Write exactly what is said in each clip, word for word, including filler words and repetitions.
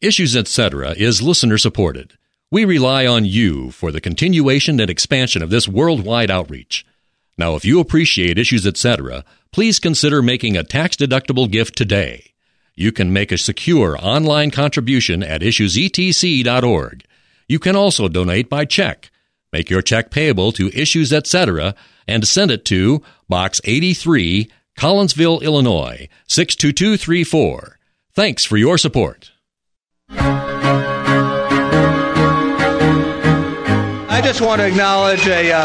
Issues Etc. is listener-supported. We rely on you for the continuation and expansion of this worldwide outreach. Now, if you appreciate Issues Etc., please consider making a tax-deductible gift today. You can make a secure online contribution at issues e t c dot org. You can also donate by check. Make your check payable to Issues Etc. and send it to Box eighty-three, Collinsville, Illinois, six two two three four. Thanks for your support. I just want to acknowledge a, uh,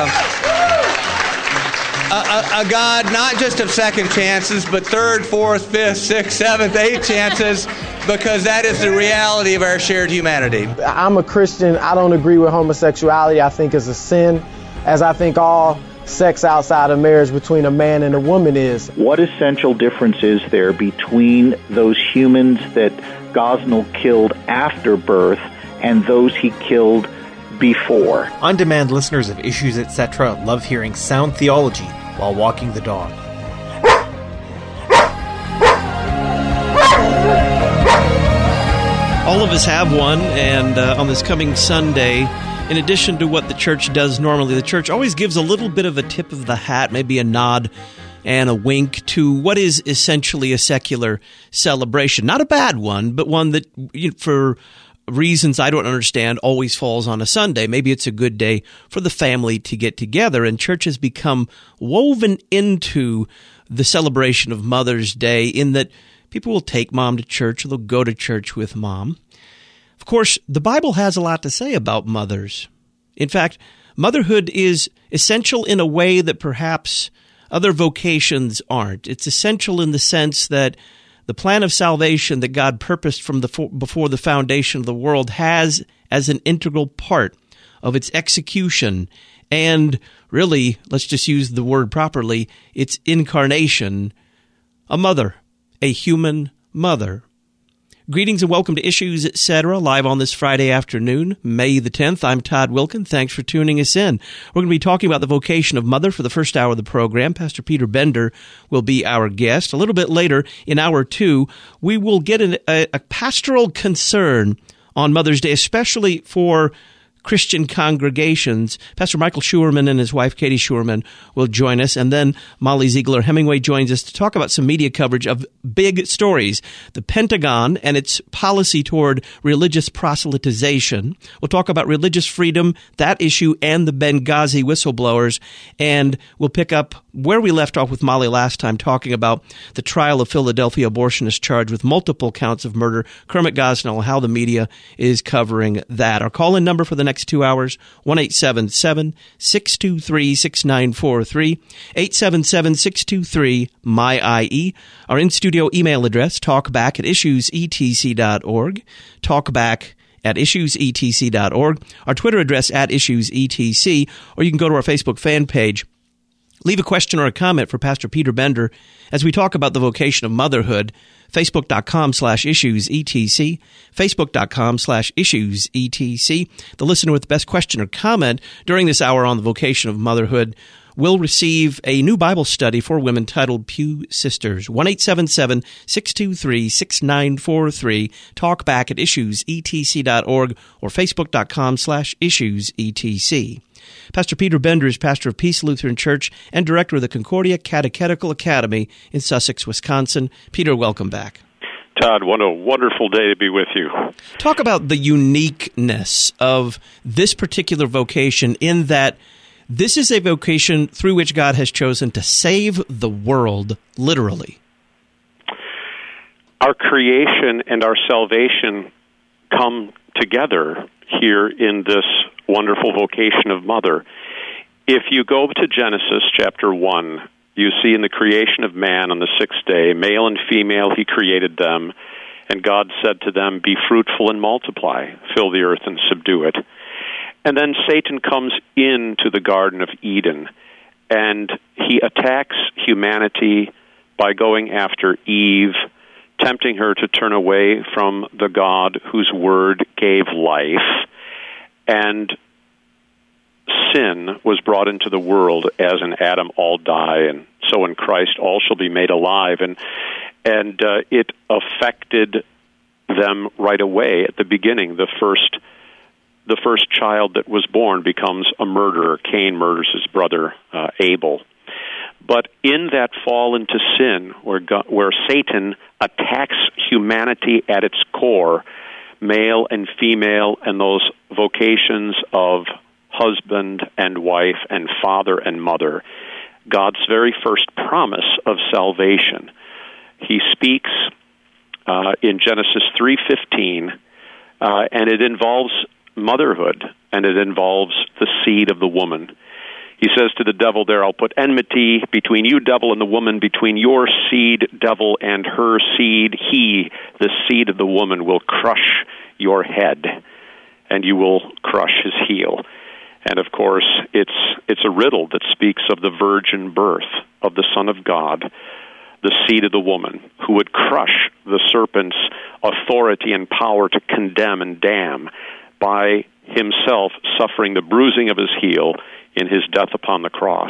a, a, a God not just of second chances, but third, fourth, fifth, sixth, seventh, eighth chances, because that is the reality of our shared humanity. I'm a Christian. I don't agree with homosexuality. I think it's a sin, as I think all sex outside of marriage between a man and a woman is. What essential difference is there between those humans that Gosnell killed after birth and those he killed before? On-demand listeners of Issues Etc. love hearing sound theology while walking the dog. All of us have one, and uh, on this coming Sunday, in addition to what the church does normally, the church always gives a little bit of a tip of the hat, maybe a nod and a wink to what is essentially a secular celebration. Not a bad one, but one that, you know, for reasons I don't understand, always falls on a Sunday. Maybe it's a good day for the family to get together, and church has become woven into the celebration of Mother's Day in that people will take mom to church, or they'll go to church with mom. Of course, the Bible has a lot to say about mothers. In fact, motherhood is essential in a way that perhaps other vocations aren't. It's essential in the sense that the plan of salvation that God purposed from the before the foundation of the world has as an integral part of its execution and really, let's just use the word properly, its incarnation, a mother, a human mother. Greetings and welcome to Issues Etc. live on this Friday afternoon, May the tenth. I'm Todd Wilkin. Thanks for tuning us in. We're going to be talking about the vocation of mother for the first hour of the program. Pastor Peter Bender will be our guest. A little bit later, in hour two, we will get an, a, a pastoral concern on Mother's Day, especially for Christian congregations. Pastor Michael Schuerman and his wife Katie Schuerman will join us, and then Molly Ziegler Hemingway joins us to talk about some media coverage of big stories. The Pentagon and its policy toward religious proselytization. We'll talk about religious freedom, that issue, and the Benghazi whistleblowers, and we'll pick up where we left off with Molly last time, talking about the trial of Philadelphia abortionist charged with multiple counts of murder, Kermit Gosnell, how the media is covering that. Our call-in number for the next two hours, one eight seven seven, six two three, six nine four three, eight seven seven, six two three, M Y I E. Our in-studio email address, talkback at issues e t c dot org, talkback at issues e t c dot org. Our Twitter address, at issues e t c, or you can go to our Facebook fan page. Leave a question or a comment for Pastor Peter Bender as we talk about the vocation of motherhood. Facebook.com slash issues etc. Facebook.com slash issues etc. The listener with the best question or comment during this hour on the vocation of motherhood will receive a new Bible study for women titled Pew Sisters. one eight seven seven, six two three, six nine four three. Talk back at issues e t c dot org or Facebook.com slash issues etc. Pastor Peter Bender is pastor of Peace Lutheran Church and director of the Concordia Catechetical Academy in Sussex, Wisconsin. Peter, welcome back. Todd, what a wonderful day to be with you. Talk about the uniqueness of this particular vocation in that this is a vocation through which God has chosen to save the world, literally. Our creation and our salvation come together here in this wonderful vocation of mother. If you go to Genesis chapter one, you see in the creation of man on the sixth day, male and female, he created them, and God said to them, be fruitful and multiply, fill the earth and subdue it. And then Satan comes into the Garden of Eden, and he attacks humanity by going after Eve, tempting her to turn away from the God whose word gave life. And sin was brought into the world as in Adam all die, and so in Christ all shall be made alive. And and uh, it affected them right away at the beginning. The first the first child that was born becomes a murderer. Cain murders his brother uh, Abel. But in that fall into sin, where God, where Satan attacks humanity at its core, male and female, and those vocations of husband and wife and father and mother, God's very first promise of salvation, he speaks uh, in Genesis three fifteen, uh, and it involves motherhood, and it involves the seed of the woman. He says to the devil there, I'll put enmity between you, devil, and the woman, between your seed, devil, and her seed. He, the seed of the woman, will crush your head, and you will crush his heel. And of course, it's it's a riddle that speaks of the virgin birth of the Son of God, the seed of the woman, who would crush the serpent's authority and power to condemn and damn by himself suffering the bruising of his heel in his death upon the cross.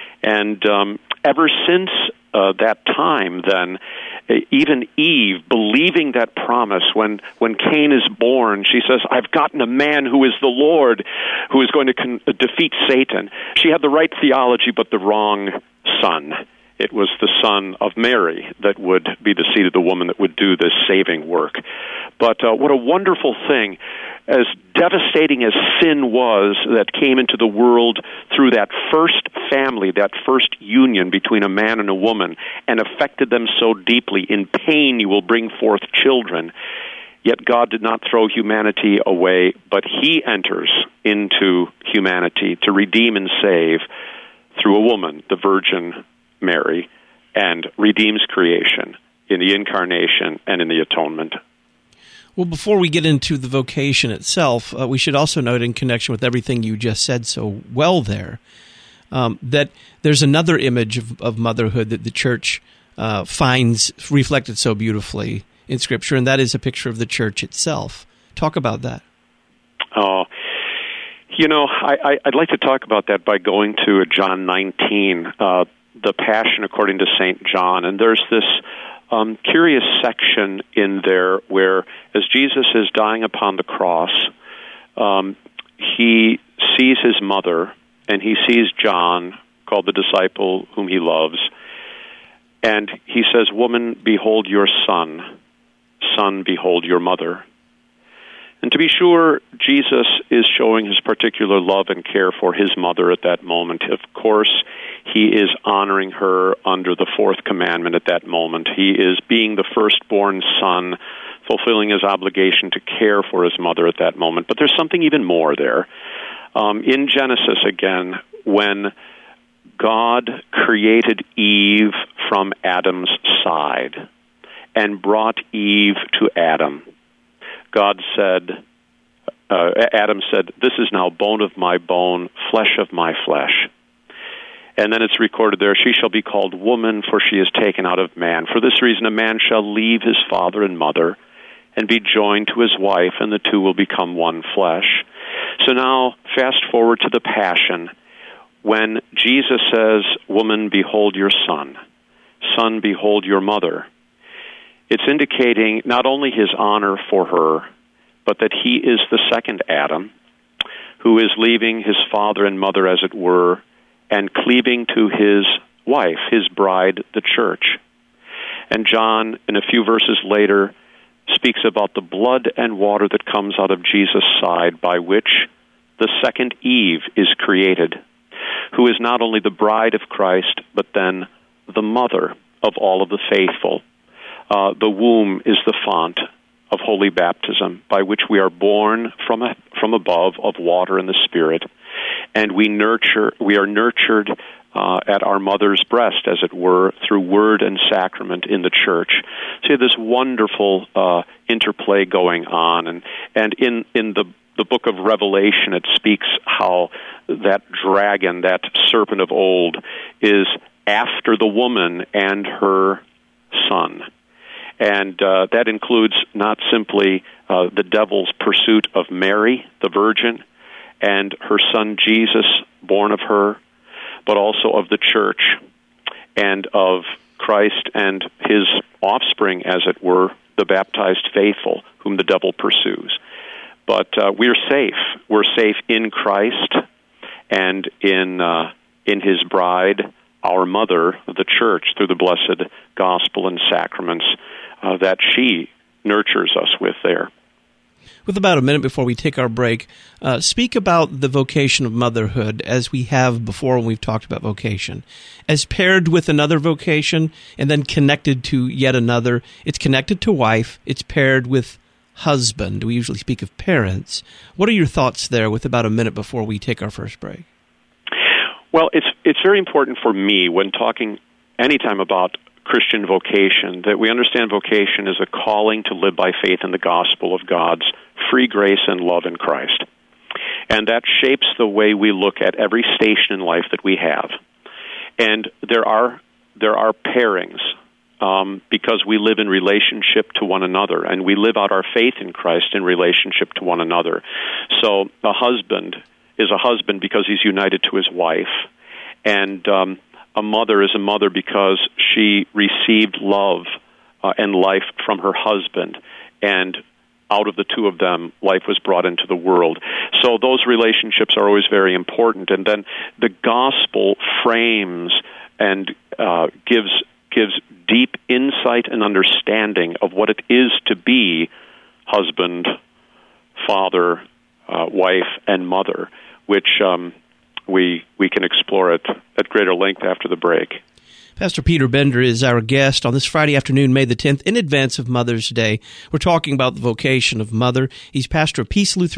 And um, ever since uh, that time, then, even Eve, believing that promise, when, when Cain is born, she says, I've gotten a man who is the Lord, who is going to con- defeat Satan. She had the right theology, but the wrong son. It was the son of Mary that would be the seed of the woman that would do this saving work. But uh, what a wonderful thing. As devastating as sin was that came into the world through that first family, that first union between a man and a woman, and affected them so deeply, in pain you will bring forth children, yet God did not throw humanity away, but he enters into humanity to redeem and save through a woman, the Virgin Mary, and redeems creation in the incarnation and in the atonement. Well, before we get into the vocation itself, uh, we should also note, in connection with everything you just said so well there, um, that there's another image of, of motherhood that the church uh, finds reflected so beautifully in Scripture, and that is a picture of the church itself. Talk about that. Oh, you know, I, I, I'd like to talk about that by going to John nineteen, uh, the Passion according to Saint John, and there's this Um, curious section in there where, as Jesus is dying upon the cross, um, he sees his mother, and he sees John, called the disciple whom he loves, and he says, Woman, behold your son. Son, behold your mother. And to be sure, Jesus is showing his particular love and care for his mother at that moment. Of course, he is honoring her under the fourth commandment at that moment. He is being the firstborn son, fulfilling his obligation to care for his mother at that moment. But there's something even more there. Um, in Genesis, again, when God created Eve from Adam's side and brought Eve to Adam, God said, uh, Adam said, this is now bone of my bone, flesh of my flesh. And then it's recorded there, she shall be called woman, for she is taken out of man. For this reason a man shall leave his father and mother and be joined to his wife, and the two will become one flesh. So now, fast forward to the Passion, when Jesus says, Woman, behold your son. Son, behold your mother. It's indicating not only his honor for her, but that he is the second Adam, who is leaving his father and mother, as it were, and cleaving to his wife, his bride, the church. And John, in a few verses later, speaks about the blood and water that comes out of Jesus' side, by which the second Eve is created, who is not only the bride of Christ, but then the mother of all of the faithful. Uh, the womb is the font of holy baptism, by which we are born from a, from above of water and the Spirit, and we nurture. We are nurtured uh, at our mother's breast, as it were, through word and sacrament in the church. So you have this wonderful uh, interplay going on, and and in in the the book of Revelation, it speaks how that dragon, that serpent of old, is after the woman and her son. And uh, that includes not simply uh, the devil's pursuit of Mary, the Virgin, and her son Jesus, born of her, but also of the church and of Christ and his offspring, as it were, the baptized faithful whom the devil pursues. But uh, we're safe. We're safe in Christ and in uh, in His bride, our mother, the church, through the blessed gospel and sacraments uh, that she nurtures us with there. With about a minute before we take our break, uh, speak about the vocation of motherhood as we have before when we've talked about vocation. As paired with another vocation and then connected to yet another, it's connected to wife, it's paired with husband. We usually speak of parents. What are your thoughts there with about a minute before we take our first break? Well, it's it's very important for me when talking anytime about Christian vocation that we understand vocation is a calling to live by faith in the gospel of God's free grace and love in Christ. And that shapes the way we look at every station in life that we have. And there are there are pairings um, because we live in relationship to one another, and we live out our faith in Christ in relationship to one another. So a husband is a husband because he's united to his wife, and um, a mother is a mother because she received love uh, and life from her husband, and out of the two of them, life was brought into the world. So those relationships are always very important. And then the gospel frames and uh, gives gives deep insight and understanding of what it is to be husband, father, uh, wife, and mother, which um, we we can explore at, at greater length after the break. Pastor Peter Bender is our guest on this Friday afternoon, May the tenth, in advance of Mother's Day. We're talking about the vocation of mother. He's pastor of Peace Lutheran